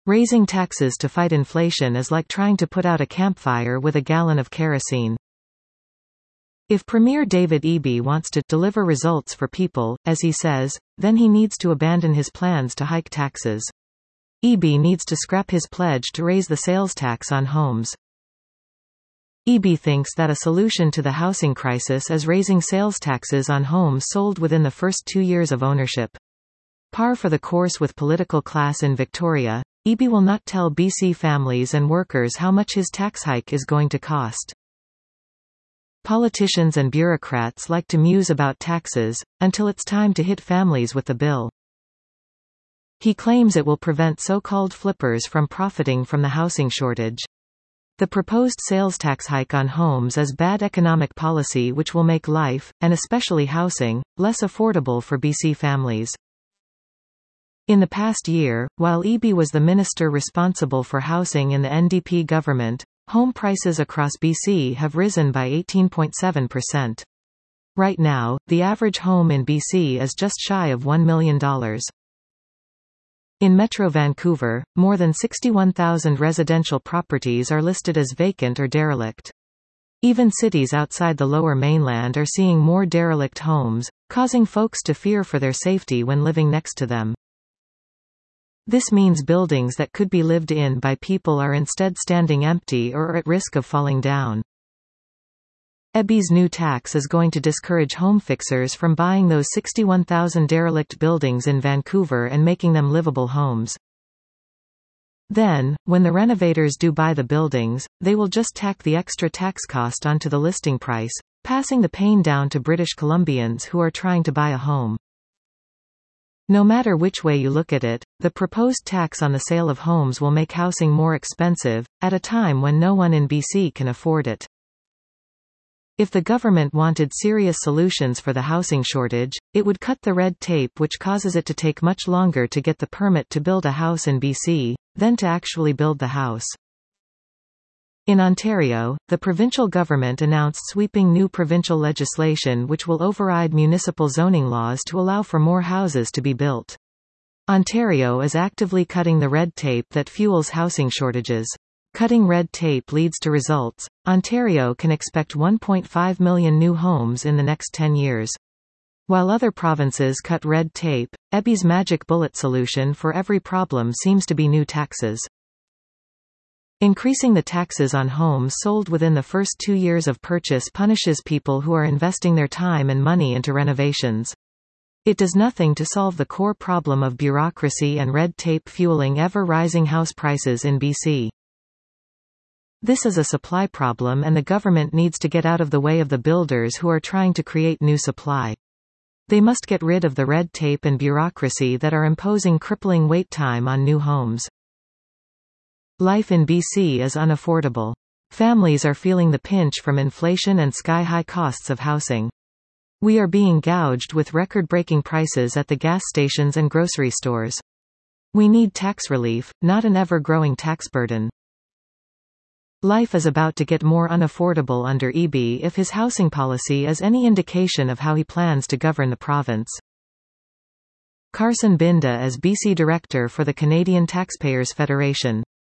Raising taxes to fight inflation is like trying to put out a campfire with a gallon of kerosene. If Premier David Eby wants to deliver results for people, as he says, then he needs to abandon his plans to hike taxes. Eby needs to scrap his pledge to raise the sales tax on homes. Eby thinks that a solution to the housing crisis is raising sales taxes on homes sold within the first 2 years of ownership. Par for the course with political class in Victoria, Eby will not tell BC families and workers how much his tax hike is going to cost. Politicians and bureaucrats like to muse about taxes, until it's time to hit families with the bill. He claims it will prevent so-called flippers from profiting from the housing shortage. The proposed sales tax hike on homes is bad economic policy which will make life, and especially housing, less affordable for BC families. In the past year, while Eby was the minister responsible for housing in the NDP government, home prices across BC have risen by 18.7%. Right now, the average home in BC is just shy of $1 million. In Metro Vancouver, more than 61,000 residential properties are listed as vacant or derelict. Even cities outside the Lower Mainland are seeing more derelict homes, causing folks to fear for their safety when living next to them. This means buildings that could be lived in by people are instead standing empty or are at risk of falling down. Eby's new tax is going to discourage home fixers from buying those 61,000 derelict buildings in Vancouver and making them livable homes. Then, when the renovators do buy the buildings, they will just tack the extra tax cost onto the listing price, passing the pain down to British Columbians who are trying to buy a home. No matter which way you look at it, the proposed tax on the sale of homes will make housing more expensive, at a time when no one in BC can afford it. If the government wanted serious solutions for the housing shortage, it would cut the red tape which causes it to take much longer to get the permit to build a house in BC, than to actually build the house. In Ontario, the provincial government announced sweeping new provincial legislation which will override municipal zoning laws to allow for more houses to be built. Ontario is actively cutting the red tape that fuels housing shortages. Cutting red tape leads to results. Ontario can expect 1.5 million new homes in the next 10 years. While other provinces cut red tape, Eby's magic bullet solution for every problem seems to be new taxes. Increasing the taxes on homes sold within the first 2 years of purchase punishes people who are investing their time and money into renovations. It does nothing to solve the core problem of bureaucracy and red tape fueling ever-rising house prices in BC. This is a supply problem and the government needs to get out of the way of the builders who are trying to create new supply. They must get rid of the red tape and bureaucracy that are imposing crippling wait time on new homes. Life in BC is unaffordable. Families are feeling the pinch from inflation and sky-high costs of housing. We are being gouged with record-breaking prices at the gas stations and grocery stores. We need tax relief, not an ever-growing tax burden. Life is about to get more unaffordable under Eby if his housing policy is any indication of how he plans to govern the province. Carson Binda is BC Director for the Canadian Taxpayers Federation.